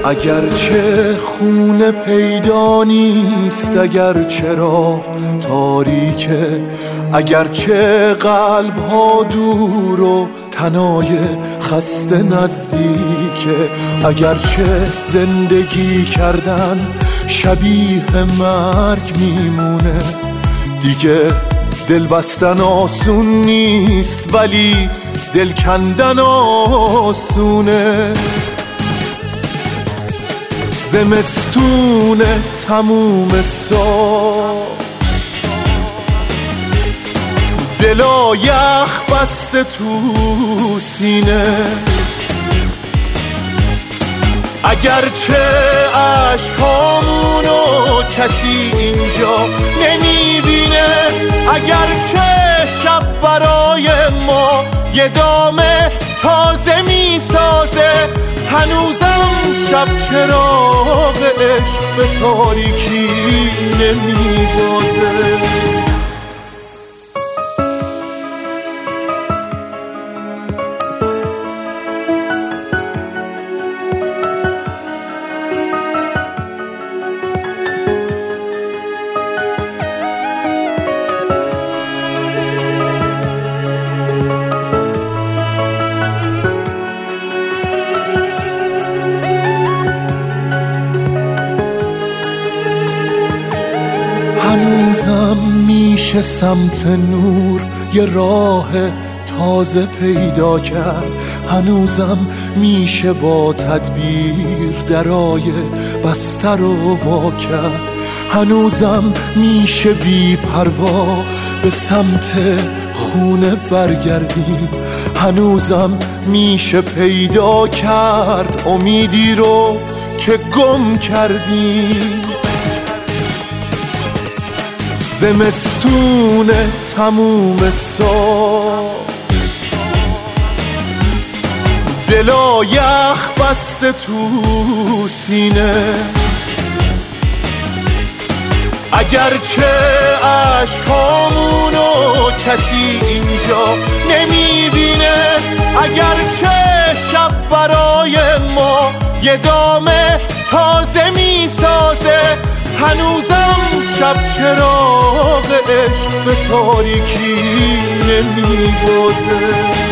اگرچه خونه پیدا نیست، اگرچه راه تاریکه، اگرچه قلب ها دور و تنای خسته نزدیکه، اگرچه زندگی کردن شبیه مرگ میمونه، دیگه دل بستن آسون نیست ولی دل کندن آسونه. زمستون تموم سال دلا یخ بسته تو سینه، اگرچه عشقامونو کسی اینجا نمیبینه، اگرچه شب برای ما یه دام تازه میسازه، هنوزم شب چراغ عشق به تاریکی نمیبازه. هنوزم میشه سمت نور یه راه تازه پیدا کرد، هنوزم میشه با تدبیر درای بسته رو وا کرد، هنوزم میشه بی پروا به سمت خونه برگردیم، هنوزم میشه پیدا کرد امیدی رو که گم کردیم. زمستون تموم سال دلا یخ بسته تو سینه، اگرچه عشقامونو کسی اینجا نمیبینه، اگرچه شب برای ما یه دام تازه میسازه، هنوزم شب چراغ عشق به تاریکی نمیبازه.